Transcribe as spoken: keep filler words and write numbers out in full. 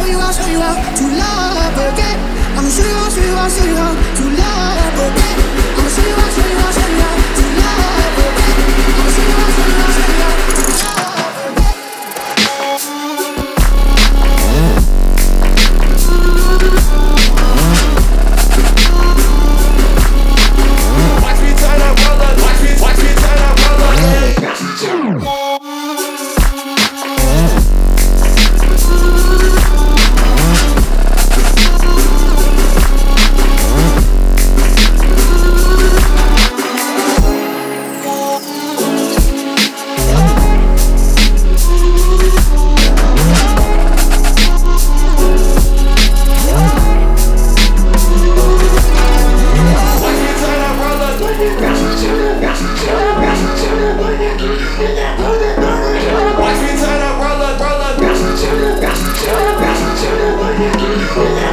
you how, show you how to love again. I'ma show you how, show you how, show you how to love again. I'ma show you how, show you how, show you how to love again. I'ma show you how, show you how, show you how to love again. Watch me turn up, roll up. Watch me, watch me turn up, roll up. Watch me turn up, roll up, roll up.